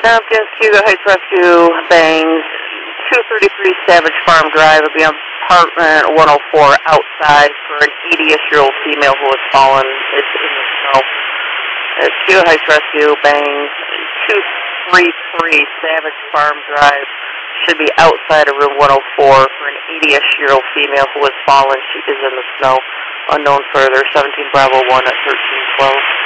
Tompkins, Hugo Heights Rescue, bangs, 233 Savage Farm Drive, it'll be on apartment 104 outside for an 80-ish-year-old female who has fallen. It's in the snow. It's Hugo Heights Rescue, bangs, 233 Savage Farm Drive, should be outside of room 104 for an 80-ish-year-old female who has fallen. She is in the snow. Unknown further, 17 Bravo 1 at 1312.